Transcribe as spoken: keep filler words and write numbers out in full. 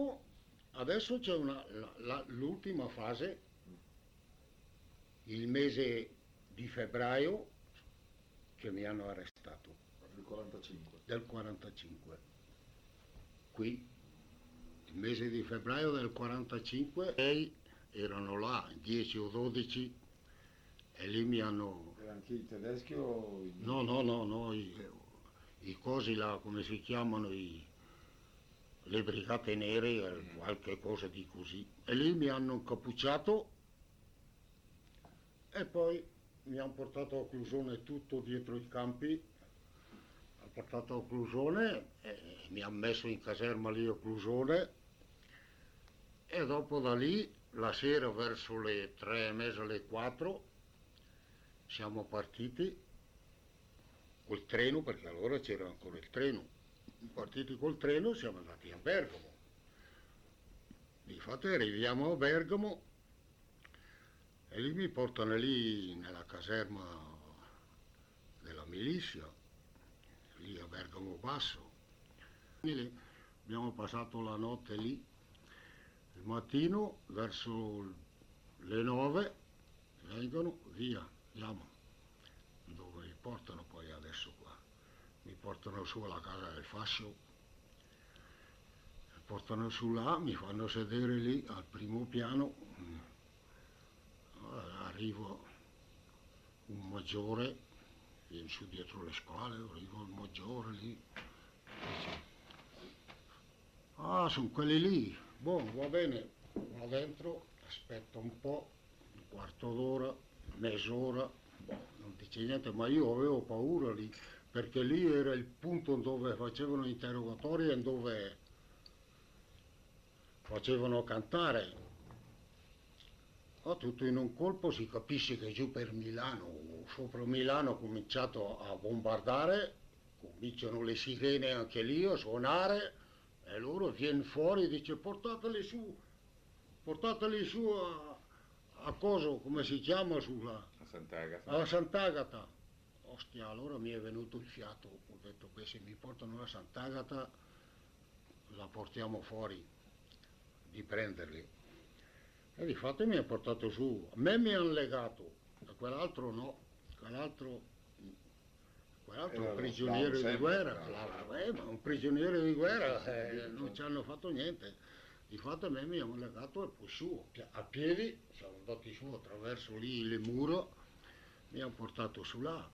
dopo, adesso c'è una, la- la- l'ultima fase, il mese di febbraio, che mi hanno arrestato, Del quarantacinque. del quarantacinque. Qui, il mese di febbraio del quarantacinque, lei erano là, dieci o dodici, e lì mi hanno... E anche i tedeschi o i... No, no, no, no, i, i cosi là, come si chiamano, i, le brigate nere, eh, qualche cosa di così. E lì mi hanno incappucciato e poi mi hanno portato a Clusone tutto dietro i campi. Ho portato a Clusone e mi hanno messo in caserma lì a Clusone, e dopo da lì, la sera verso le tre e mezza, le quattro, siamo partiti col treno, perché allora c'era ancora il treno. Partiti col treno e siamo andati a Bergamo. Difatti arriviamo a Bergamo e lì mi portano lì nella caserma della milizia, lì a Bergamo Basso. Lì abbiamo passato la notte lì. Il mattino verso le nove vengono via, andiamo. Dove mi portano poi adesso qua? Mi portano su alla casa del fascio, mi portano su là, mi fanno sedere lì al primo piano. Arrivo un maggiore, viene su dietro le scale, arrivo il maggiore lì, dice, ah, sono quelli lì, boh, va bene, va dentro, aspetta un po', un quarto d'ora, mezz'ora, boh, non dice niente, ma io avevo paura lì, perché lì era il punto dove facevano interrogatori e dove facevano cantare. Oh, tutto in un colpo si capisce che giù per Milano, sopra Milano, ha cominciato a bombardare, cominciano le sirene anche lì a suonare, e loro viene fuori e dice portateli su, portateli su a, a coso, come si chiama, sulla, A Sant'Agata. alla Sant'Agata. Ostia, allora mi è venuto il fiato, ho detto che se mi portano a Sant'Agata la portiamo fuori di prenderli. E di fatto mi ha portato su, a me mi hanno legato, a quell'altro no, quell'altro, quell'altro è un prigioniero di guerra, l'altro, eh, ma un prigioniero di guerra, eh, non ci hanno fatto niente. Di fatto a me mi hanno legato e poi su, a piedi, siamo andati su attraverso lì le mura, mi hanno portato su là.